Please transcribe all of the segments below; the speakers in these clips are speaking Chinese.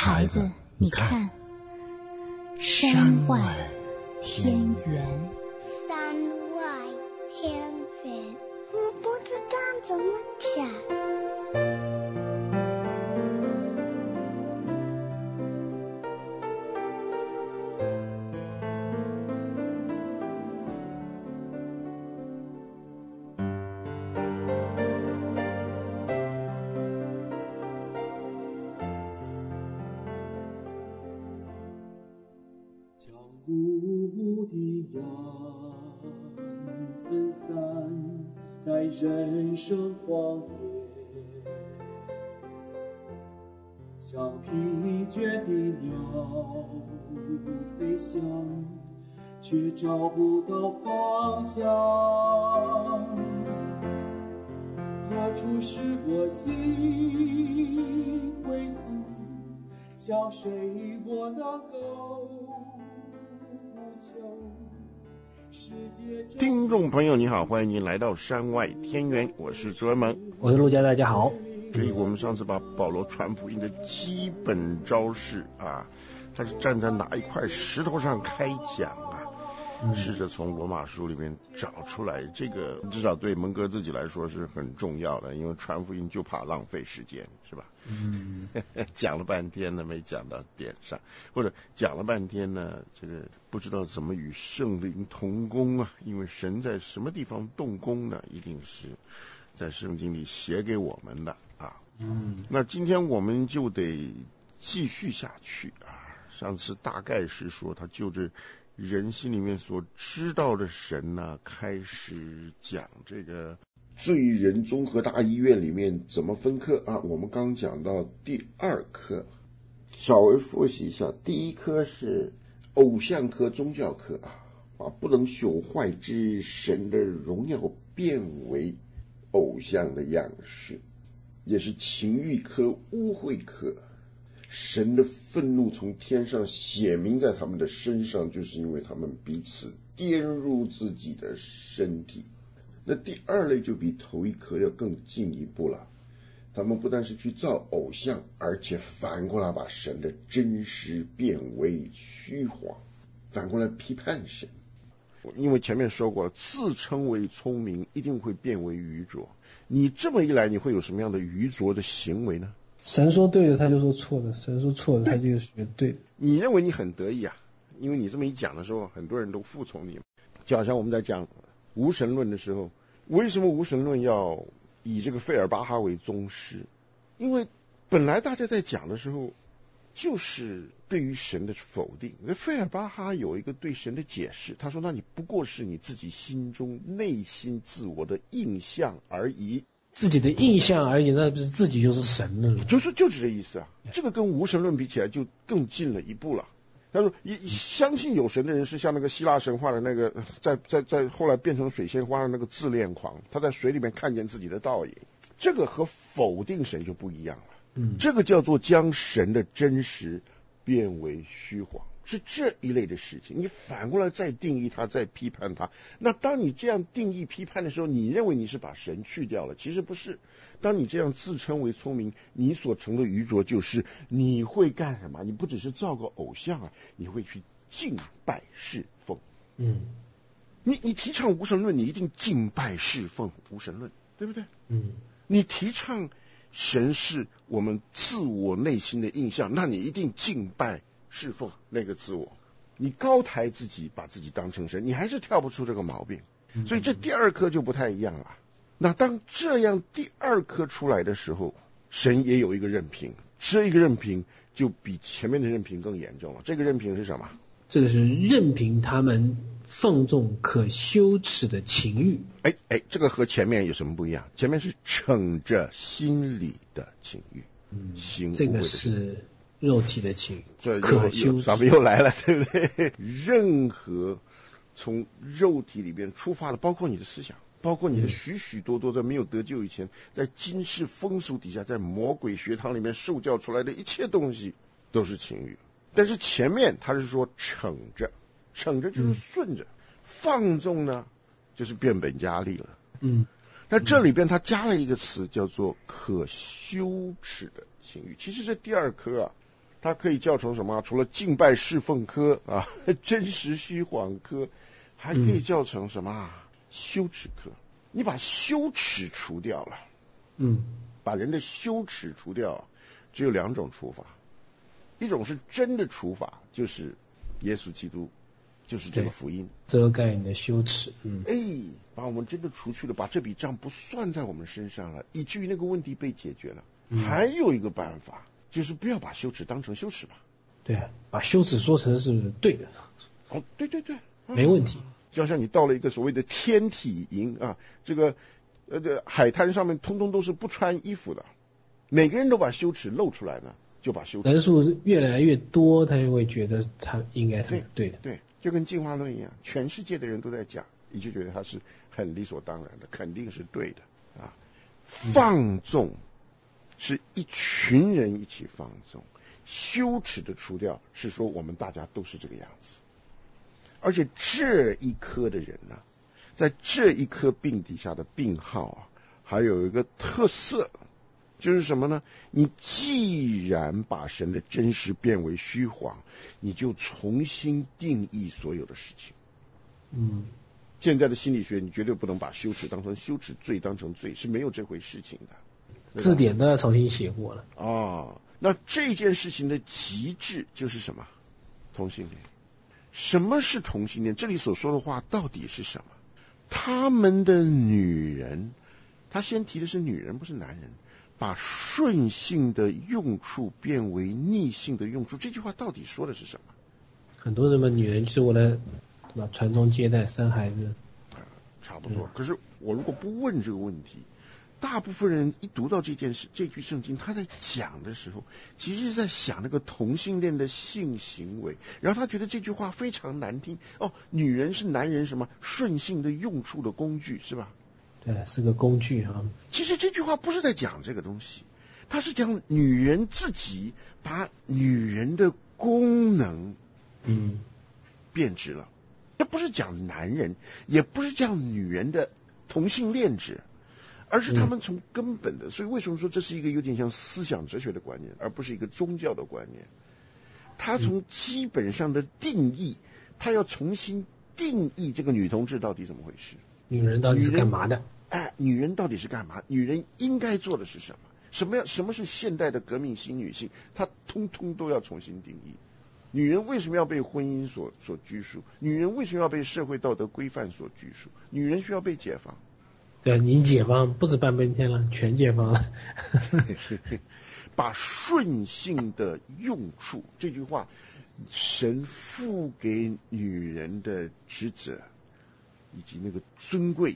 孩子，你看，山外天圆。 山外天圆，我不知道怎么讲。 雾的阳分散在人生荒野，像疲倦的鸟飞翔，却找不到方向。何处是我心归宿？向谁我能够？ 听众朋友你好，欢迎您来到山外天圆，我是卓文萌， 我是陆家，大家好。 我们上次把保罗传福音的基本招式啊，他是站在哪一块石头上开讲啊，试着从罗马书里面找出来，这个至少对蒙哥自己来说是很重要的，因为传福音就怕浪费时间，是吧？讲了半天呢没讲到点上，或者讲了半天呢这个不知道怎么与圣灵同工啊，因为神在什么地方动工呢，一定是在圣经里写给我们的啊。那今天我们就得继续下去啊。上次大概是说他就着人心里面所知道的神呢，开始讲这个罪人综合大医院里面怎么分科啊。我们刚讲到第二科，稍微复习一下。第一科是偶像科、宗教科啊，把不能朽坏之神的荣耀变为偶像的样式，也是情欲科、污秽科。神的愤怒从天上显明在他们的身上，就是因为他们彼此玷辱自己的身体。那第二类就比头一科要更进一步了，他们不但是去造偶像，而且反过来把神的真实变为虚谎，反过来批判神。因为前面说过了，自称为聪明一定会变为愚拙，你这么一来，你会有什么样的愚拙的行为呢？ 神说对的他就说错的，神说错的他就学对的。 你认为你很得意啊，因为你这么一讲的时候，很多人都服从你。就好像我们在讲无神论的时候，为什么无神论要以这个费尔巴哈为宗师？因为本来大家在讲的时候就是对于神的否定。费尔巴哈有一个对神的解释，他说那你不过是你自己心中内心自我的印象而已， 自己的印象而已，那不是自己就是神了？ 就是这意思啊。这个跟无神论比起来就更进了一步了。他说相信有神的人是像那个希腊神话的那个在后来变成水仙花的那个自恋狂，他在水里面看见自己的倒影，这个和否定神就不一样了。这个叫做将神的真实变为虚谎，是这一类的事情。你反过来再定义它，再批判它。那当你这样定义批判的时候，你认为你是把神去掉了，其实不是。当你这样自称为聪明，你所成的愚拙就是你会干什么？你不只是造个偶像啊，你会去敬拜侍奉。你提倡无神论，你一定敬拜侍奉无神论，对不对？你提倡神是我们自我内心的印象，那你一定敬拜侍奉那个自我。你高抬自己，把自己当成神，你还是跳不出这个毛病。所以这第二科就不太一样了。那当这样第二科出来的时候，神也有一个任凭，这一个任凭就比前面的任凭更严重了。这个任凭是什么？ 这个是任凭他们放纵可羞耻的情欲。 这个和前面有什么不一样？前面是逞着心里的情欲，行这个是肉体的情欲， 这可羞耻。 咱们又来了，对不对？任何从肉体里边出发的，包括你的思想，包括你的许许多多在没有得救以前，在今世风俗底下，在魔鬼学堂里面受教出来的一切东西都是情欲。但是前面他是说逞着就是顺着，放纵呢就是变本加厉了。那这里边他加了一个词叫做可羞耻的情欲。其实这第二科啊， 它可以叫成什么？除了敬拜侍奉科啊，真实虚谎科，还可以叫成什么？羞耻科。你把羞耻除掉了，把人的羞耻除掉，只有2种处罚，一种是真的处罚，就是耶稣基督，就是这个福音， 遮盖你的羞耻， 把我们真的除去了，把这笔账不算在我们身上了，以至于那个问题被解决了。还有一个办法，就是不要把羞耻当成羞耻吧。 对啊，把羞耻说成是对的。 对， 没问题。 就像你到了一个所谓的天体营啊，这个海滩上面通通都是不穿衣服的，每个人都把羞耻露出来呢，就把羞耻人数越来越多，他就会觉得他应该是对的。 对，就跟进化论一样，全世界的人都在讲，你就觉得他是很理所当然的，肯定是对的啊。放纵是一群人一起放纵，羞耻的除掉是说我们大家都是这个样子。而且这一科的人呢，在这一科病底下的病号啊，还有一个特色，就是什么呢？你既然把神的真实变为虚谎，你就重新定义所有的事情。现在的心理学，你绝对不能把羞耻当成羞耻，罪当成罪，是没有这回事情的。 字典都要重新写过了。 那这件事情的极致就是什么？同性恋。什么是同性恋？这里所说的话到底是什么？他们的女人，他先提的是女人，不是男人，把顺性的用处变为逆性的用处，这句话到底说的是什么？ 很多人们女人就是为了传宗接代、生孩子， 差不多。可是我如果不问这个问题，大部分人一读到这句圣经，他在讲的时候，其实是在想那个同性恋的性行为，然后他觉得这句话非常难听。女人是男人什么顺性的用处的工具，是吧？ 对，是个工具啊。 其实这句话不是在讲这个东西，他是讲女人自己把女人的功能变质了。这不是讲男人，也不是讲女人的同性恋者，而是他们从根本的，所以为什么说这是一个有点像思想哲学的观念，而不是一个宗教的观念？他从基本上的定义，他要重新定义这个女同志到底怎么回事， 女人到底是干嘛的？ 女人到底是干嘛？女人应该做的是什么？什么是现代的革命新女性？她通通都要重新定义。女人为什么要被婚姻所拘束？女人为什么要被社会道德规范所拘束？女人需要被解放。 对，你解放不止半边天了，全解放了。 把顺性的用处，这句话，神赋给女人的职责以及那个尊贵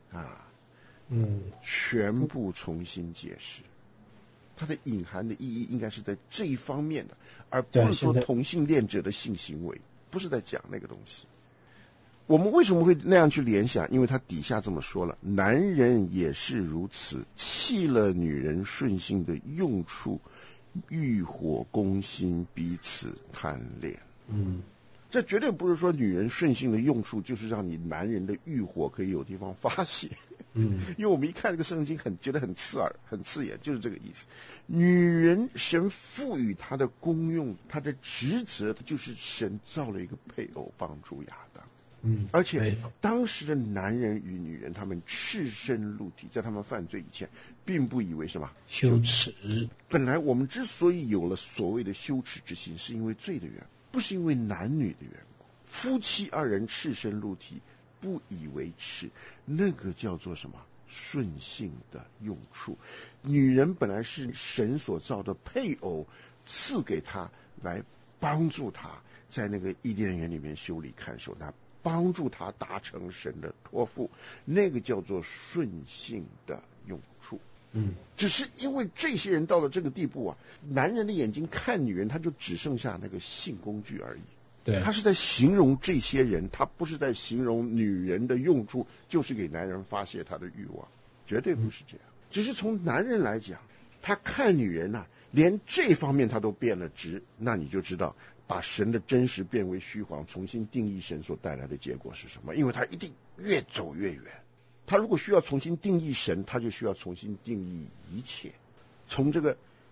全部重新解释。它的隐含的意义应该是在这一方面的，而不是说同性恋者的性行为，不是在讲那个东西。我们为什么会那样去联想？因为他底下这么说了，男人也是如此，弃了女人顺性的用处，欲火攻心，彼此贪恋。这绝对不是说女人顺性的用处就是让你男人的欲火可以有地方发泄。因为我们一看这个圣经觉得很刺耳，很刺眼，就是这个意思。女人神赋予她的功用，她的职责，就是神造了一个配偶帮助亚当。而且当时的男人与女人，他们赤身露体，在他们犯罪以前，并不以为什么羞耻。 本来我们之所以有了所谓的羞耻之心，是因为罪的缘故，不是因为男女的缘故。夫妻二人赤身露体，不以为耻，那个叫做什么？顺性的用处。女人本来是神所造的配偶，赐给她来帮助她在那个伊甸园里面修理看守她，帮助他达成神的托付，那个叫做顺性的用处。只是因为这些人到了这个地步男人的眼睛看女人，他就只剩下那个性工具而已。 对， 他是在形容这些人，他不是在形容女人的用处就是给男人发泄他的欲望，绝对不是这样。只是从男人来讲，他看女人连这方面他都变了质，那你就知道把神的真实变为虚谎，重新定义神所带来的结果是什么？因为他一定越走越远。他如果需要重新定义神，他就需要重新定义一切。从这个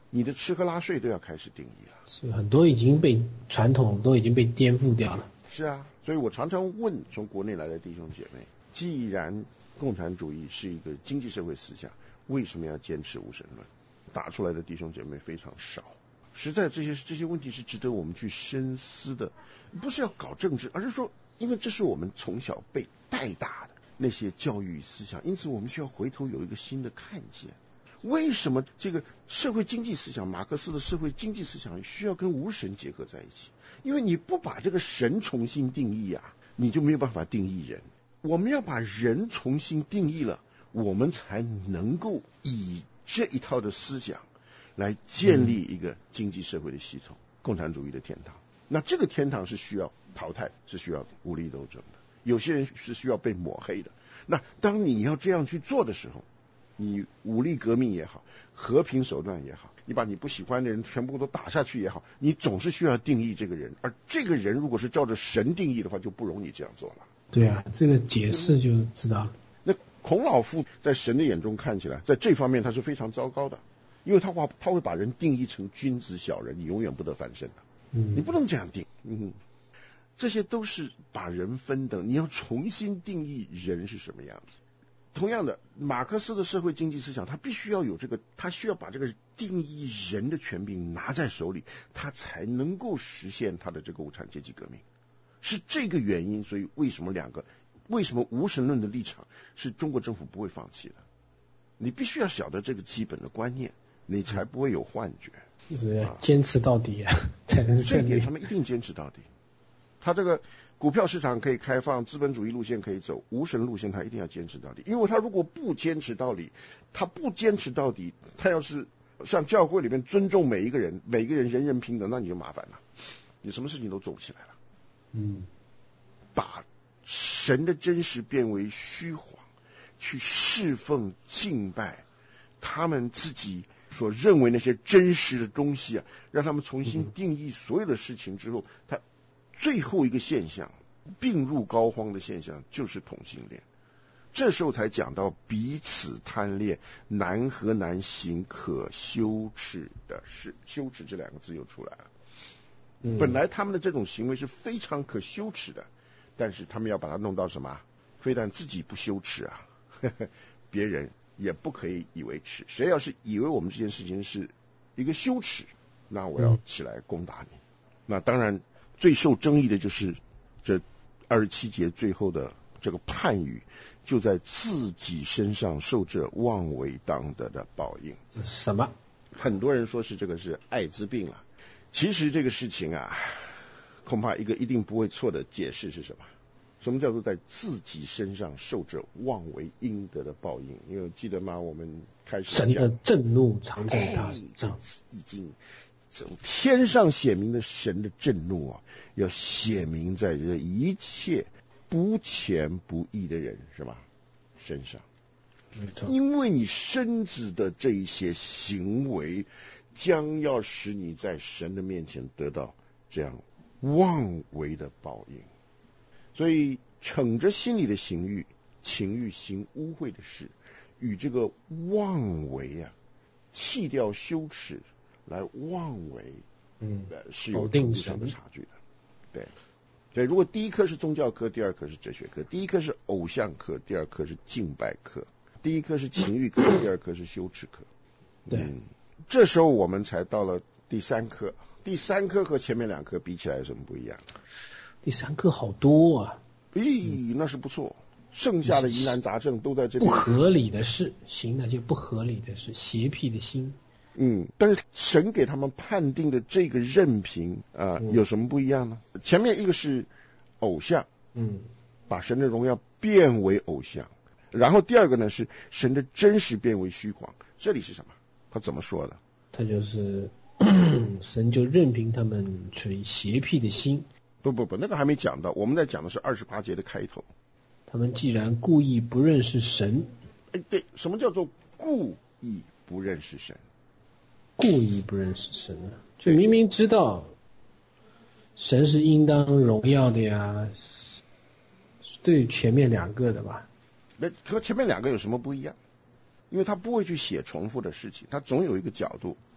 你的吃喝拉睡都要开始定义了。 是很多已经被传统都已经被颠覆掉了。 是啊，所以我常常问从国内来的弟兄姐妹，既然共产主义是一个经济社会思想，为什么要坚持无神论？打出来的弟兄姐妹非常少。实在这些问题是值得我们去深思的，不是要搞政治，而是说，因为这是我们从小被带大的那些教育思想，因此我们需要回头有一个新的看见。为什么这个社会经济思想，马克思的社会经济思想需要跟无神结合在一起？因为你不把这个神重新定义啊，你就没有办法定义人。我们要把人重新定义了，我们才能够以这一套的思想来建立一个经济社会的系统，共产主义的天堂。那这个天堂是需要淘汰，是需要武力斗争的，有些人是需要被抹黑的。那当你要这样去做的时候，你武力革命也好，和平手段也好，你把你不喜欢的人全部都打下去也好，你总是需要定义这个人，而这个人如果是照着神定义的话，就不容易这样做了。 对啊，这个解释就知道了。 那孔老夫在神的眼中看起来，在这方面他是非常糟糕的，因为他会把人定义成君子小人，你永远不得翻身的。你不能这样定。这些都是把人分等，你要重新定义人是什么样子。同样的，马克思的社会经济思想，他必须要有这个，他需要把这个定义人的权柄拿在手里，他才能够实现他的这个无产阶级革命。是这个原因，所以为什么无神论的立场是中国政府不会放弃的？你必须要晓得这个基本的观念，你才不会有幻觉。 就是坚持到底啊，才能胜利。 这一点他们一定坚持到底。他这个股票市场可以开放，资本主义路线可以走，无神路线他一定要坚持到底。因为他如果不坚持到底，他要是像教会里面尊重每一个人人人平等，那你就麻烦了，你什么事情都做不起来了。把神的真实变为虚谎，去侍奉敬拜他们自己所认为那些真实的东西啊，让他们重新定义所有的事情之后，他最后一个现象，病入膏肓的现象就是同性恋。这时候才讲到彼此贪恋，难和难行，可羞耻的事。羞耻这两个字又出来了。本来他们的这种行为是非常可羞耻的，但是他们要把它弄到什么？非但自己不羞耻啊，别人也不可以以为耻。谁要是以为我们这件事情是一个羞耻，那我要起来攻打你。那当然最受争议的就是这27节最后的这个判语，就在自己身上受这妄为当得的报应。 这是什么？ 很多人说是这个是艾滋病了。其实这个事情啊，恐怕一个一定不会错的解释是什么？什么叫做在自己身上受着妄为应得的报应？因为记得吗？我们开始讲神的震怒常在他身上， 已经从天上显明的神的震怒啊，要显明在这一切不虔不义的人是吧身上。因为你身子的这一些行为，将要使你在神的面前得到这样妄为的报应。所以逞着心里的情欲行污秽的事，与这个妄为啊，弃掉羞耻来妄为，是有程度上的差距的。对，所以如果第一科是宗教科，第二科是哲学科；第一科是偶像科，第二科是敬拜科；第一科是情欲科，第二科是羞耻科。这时候我们才到了第三科。第三科和前面两科比起来有什么不一样？ 第三科好多啊！ 那是不错。剩下的疑难杂症都在这边。 不合理的事，行那些不合理的事，邪僻的心。 但是神给他们判定的这个任凭有什么不一样呢？前面一个是偶像，把神的荣耀变为偶像，然后第二个呢是神的真实变为虚谎。这里是什么？他怎么说的？ 他就是神就任凭他们存邪僻的心。 不，那个还没讲到，我们在讲的是28节的开头。 他们既然故意不认识神， 对，什么叫做故意不认识神？ 故意不认识神啊，就明明知道神是应当荣耀的呀，对前面两个的吧？ 那和前面两个有什么不一样？因为他不会去写重复的事情，他总有一个角度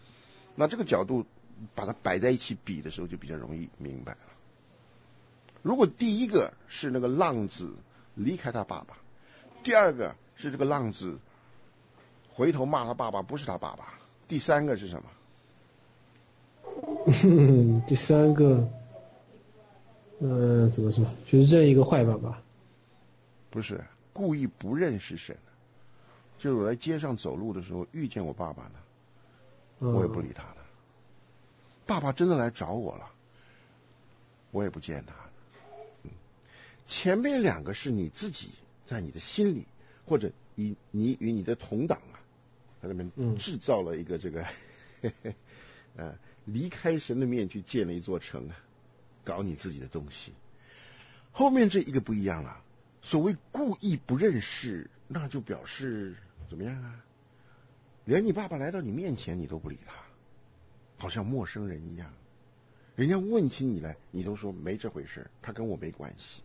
那这个角度把它摆在一起比的时候，就比较容易明白了。如果第一个是那个浪子离开他爸爸，第二个是这个浪子回头骂他爸爸不是他爸爸，第三个是什么？ 第三个，怎么说？就是认一个坏爸爸。 不是，故意不认识神。就是我在街上走路的时候遇见我爸爸呢，我也不理他了。爸爸真的来找我了，我也不见他。前面两个是你自己在你的心里，或者你与你的同党啊，在那边制造了一个这个离开神的面去建了一座城啊，搞你自己的东西。后面这一个不一样了，所谓故意不认识，那就表示怎么样啊？连你爸爸来到你面前你都不理他，好像陌生人一样。人家问起你来，你都说没这回事，他跟我没关系。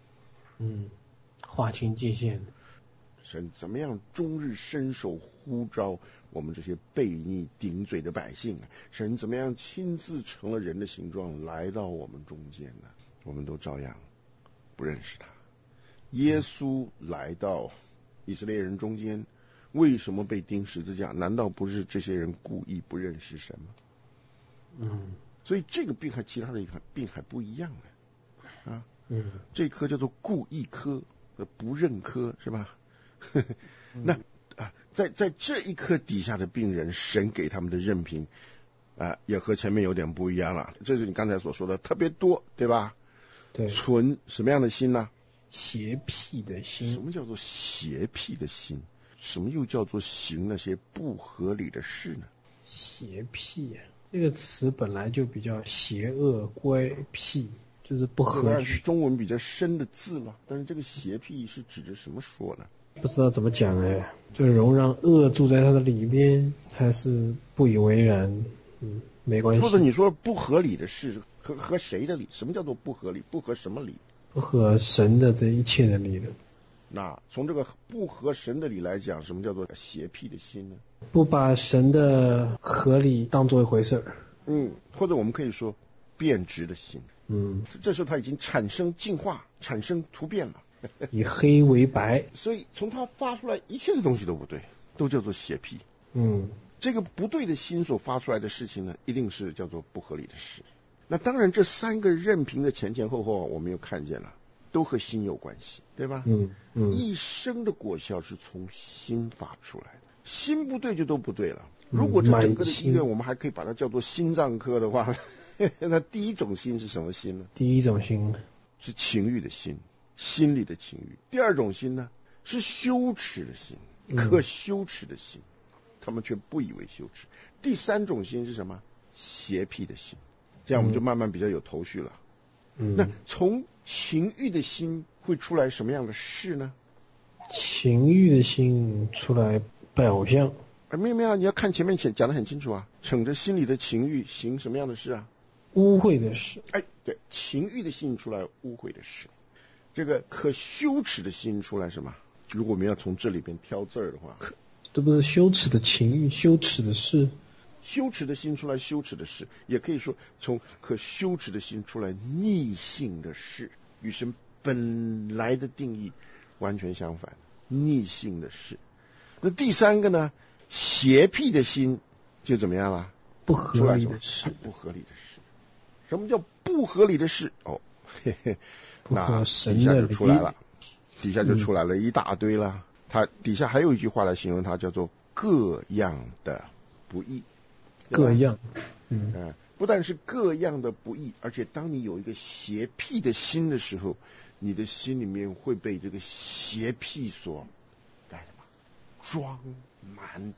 划清界限。 神怎么样终日伸手呼召我们这些悖逆顶嘴的百姓啊？神怎么样亲自成了人的形状来到我们中间呢？我们都照样不认识他。耶稣来到以色列人中间，为什么被钉十字架？难道不是这些人故意不认识神吗？所以这个病和其他的病还不一样呢。啊，这科叫做故意科，不认科是吧？那在这一科底下的病人，神给他们的任凭也和前面有点不一样了。这是你刚才所说的特别多，对吧？ 对。 存什么样的心呢？ 邪僻的心。 什么叫做邪僻的心？什么又叫做行那些不合理的事呢？ 邪僻这个词本来就比较邪恶、乖僻，就是不合理。是中文比较深的字了，但是这个邪僻是指着什么说呢？ 不知道怎么讲就是容让恶住在他的里边，还是不以为然？没关系。 或者你说不合理的事和谁的理？什么叫做不合理？不合什么理？ 不合神的这一切的理论。 那从这个不合神的理来讲，什么叫做邪僻的心呢？ 不把神的合理当作一回事儿。 或者我们可以说变质的心。这时候它已经产生进化，产生突变了。 以黑为白， 所以从它发出来一切的东西都不对，都叫做邪僻。这个不对的心所发出来的事情呢，一定是叫做不合理的事。那当然这三个任凭的前前后后我们又看见了，都和心有关系，对吧？一生的果效是从心发出来的，心不对就都不对了。如果这整个的医院我们还可以把它叫做心脏科的话，那第一种心是什么心呢？ 第一种心是情欲的心，心里的情欲。第二种心呢，是羞耻的心，可羞耻的心，他们却不以为羞耻。第三种心是什么？邪僻的心。这样我们就慢慢比较有头绪了。那从情欲的心会出来什么样的事呢？ 情欲的心出来拜偶像。 没有，你要看前面讲得很清楚啊，逞着心里的情欲行什么样的事啊？ 污秽的事。 对，情欲的心出来污秽的事。这个可羞耻的心出来什么？如果我们要从这里边挑字儿的话， 这不是羞耻的情欲，羞耻的事。 羞耻的心出来羞耻的事，也可以说从可羞耻的心出来逆性的事，与神本来的定义完全相反，逆性的事。那第三个呢，邪僻的心就怎么样了？ 不合理的事。 不合理的事。什么叫不合理的事？那底下就出来了，一大堆了。它底下还有一句话来形容它，叫做各样的不义。 各样， 不但是各样的不义，而且当你有一个邪僻的心的时候，你的心里面会被这个邪僻所装满，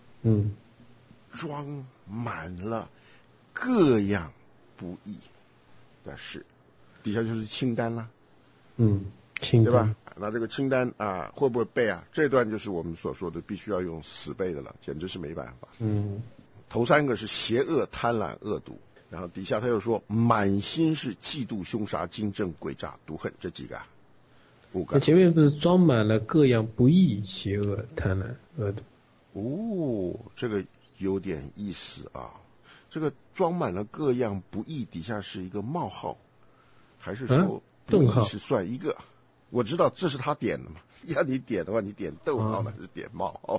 装满了各样不义的事。底下就是清单了， 清单， 对吧？那这个清单会不会背啊？这段就是我们所说的必须要用死背的了，简直是没办法。头三个是邪恶、贪婪、恶毒，然后底下他又说满心是嫉妒、凶杀、惊震、诡诈、毒恨，这几个5个。 前面不是装满了各样不义、邪恶、贪婪、恶毒？ 这个有点意思啊。 这个装满了各样不义底下是一个冒号，还是说不义是算一个？我知道这是他点的嘛，要你点的话，你点逗号呢，还是点冒号？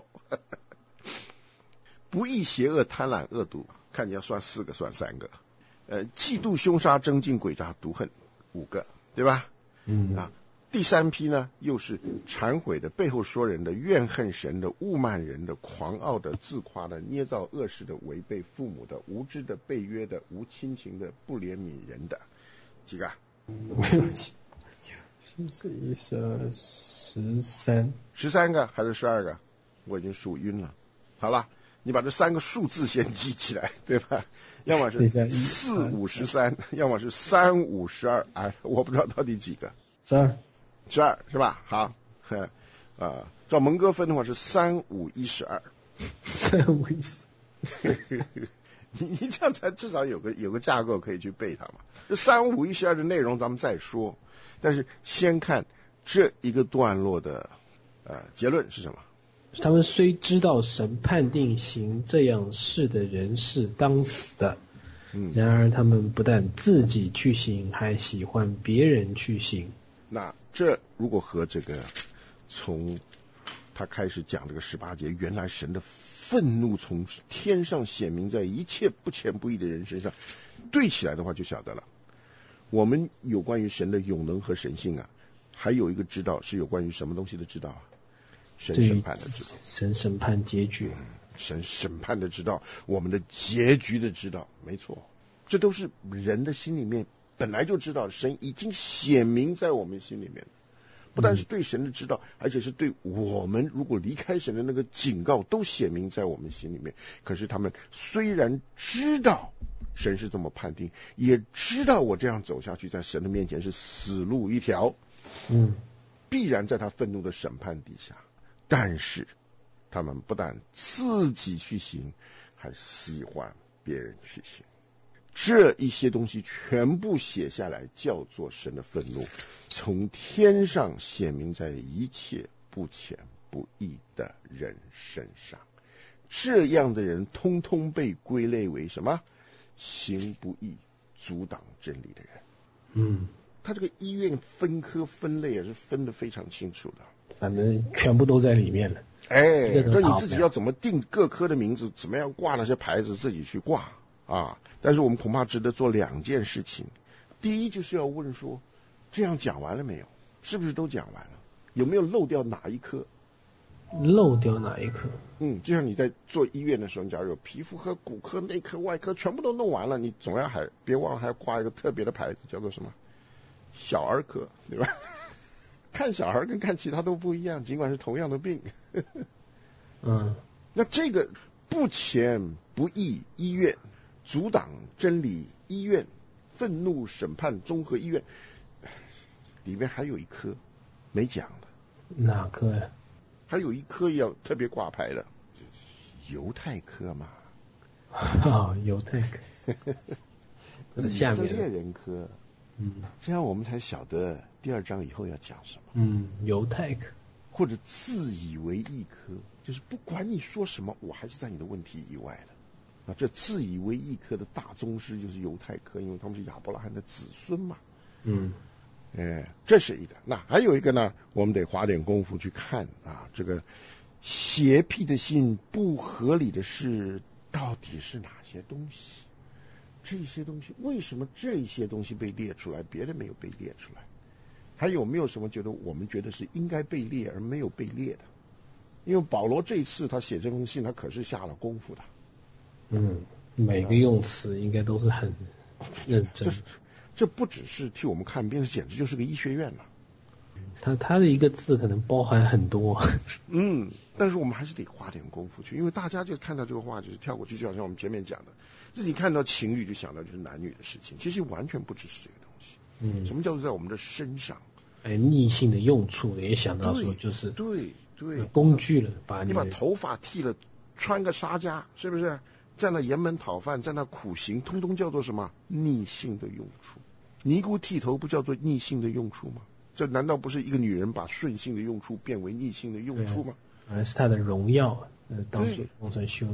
不义、邪恶、贪婪、恶毒，看你要算4个，算3个。嫉妒、凶杀、争竞、诡诈、毒恨，5个，对吧？第3批呢，又是忏悔的、背后说人的、怨恨神的、侮慢人的、狂傲的、自夸的、捏造恶事的、违背父母的、无知的、背约的、无亲情的、不怜悯人的，几个？ 没有13 个还是12个？我已经数晕了。好了，你把这3个数字先记起来，对吧？要么是4、5、13，要么是3、5、12，我不知道到底几个。12是吧？好，照蒙哥分的话是3、5、12。 3、5、12。 你这样才至少有个架构可以去背它嘛。这3、5、12的内容咱们再说，但是先看这一个段落的结论是什么？ 他们虽知道神判定行这样事的人是当死的，然而他们不但自己去行，还喜欢别人去行。 那这如果和这个从他开始讲这个18节，原来神的愤怒从天上显明在一切不虔不义的人身上对起来的话，就晓得了。我们有关于神的永能和神性还有一个知道是有关于什么东西的知道神审判的知道， 神审判结局， 神审判的知道，我们的结局的知道，没错，这都是人的心里面本来就知道，神已经显明在我们心里面，不但是对神的知道，而且是对我们如果离开神的那个警告都显明在我们心里面。可是他们虽然知道神是这么判定，也知道我这样走下去在神的面前是死路一条，必然在他愤怒的审判底下，但是他们不但自己去行，还喜欢别人去行。这一些东西全部写下来，叫做神的愤怒从天上显明在一切不虔不义的人身上。这样的人通通被归类为什么？行不义、阻挡真理的人。他这个医院分科分类也是分得非常清楚的， 反正全部都在里面了。 所以你自己要怎么定各科的名字，怎么样挂那些牌子，自己去挂但是我们恐怕值得做2件事情。第一就是要问说，这样讲完了没有？是不是都讲完了？有没有漏掉哪一科？ 漏掉哪一科？ 就像你在做医院的时候，你假如有皮肤科、骨科、内科、外科全部都弄完了，你总要别忘了还要挂一个特别的牌子，叫做什么？小儿科，对吧？看小孩跟看其他都不一样，尽管是同样的病。那这个不虔不义医院、阻挡真理医院、愤怒审判综合医院里面还有一科没讲的。 哪科呀？ 还有一科要特别挂牌的，犹太科嘛。 犹太科。 以色列人科。这样我们才晓得第2章以后要讲什么。 犹太科， 或者自以为义科，就是不管你说什么，我还是在你的问题以外的。这自以为义科的大宗师就是犹太科，因为他们是亚伯拉罕的子孙嘛。这是一个。那还有一个呢，我们得花点功夫去看这个邪僻的心、不合理的事到底是哪些东西？这些东西为什么这些东西被列出来，别的没有被列出来？还有没有什么我们觉得是应该被列而没有被列的？因为保罗这一次他写这封信，他可是下了功夫的。 每个用词应该都是很认真。 这不只是替我们看病，这简直就是个医学院了。 他的一个字可能包含很多。 但是我们还是得花点功夫去，因为大家就看到这个话就是跳过去，就好像我们前面讲的，自己看到情欲就想到就是男女的事情，其实完全不只是这个东西。什么叫做在我们的身上？ 逆性的用处也想到说就是对工具了， 你把头发剃了，穿个纱枷，是不是？在那沿门讨饭，在那苦行，通通叫做什么？逆性的用处。尼姑剃头不叫做逆性的用处吗？这难道不是一个女人把顺性的用处变为逆性的用处吗？ 而是她的荣耀当作成羞耻。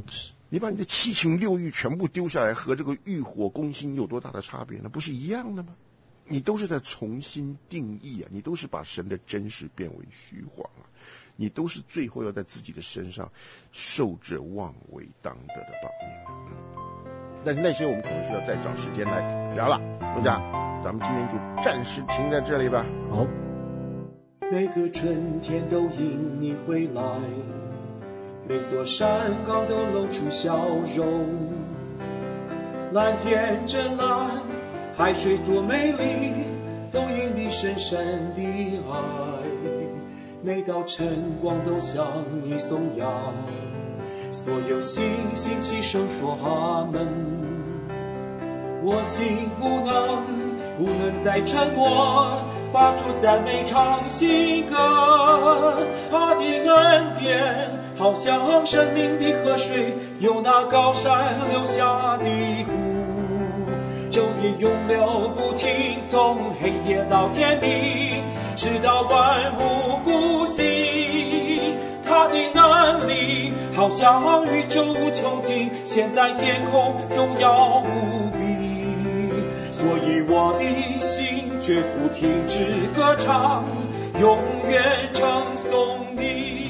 你把你的七情六欲全部丢下来，和这个欲火攻心有多大的差别呢？不是一样的吗？你都是在重新定义啊，你都是把神的真实变为虚谎啊，你都是最后要在自己的身上受着妄为当得的报应。但是那些我们可能需要再找时间来聊了。东家，咱们今天就暂时停在这里吧。 好。 每个春天都因你回来，每座山岗都露出笑容，蓝天真蓝，海水多美丽，都因你深深的爱。每道晨光都向你颂扬，所有星星齐声说阿门。我心不能再沉默，发出赞美唱新歌。他的恩典好像生命的河水，由那高山流下的湖，昼夜永流不停，从黑夜到天明，直到万物复兴。他的能力好像宇宙无穷尽，现在天空荣耀无比，所以我的心绝不停止歌唱，永远称颂你。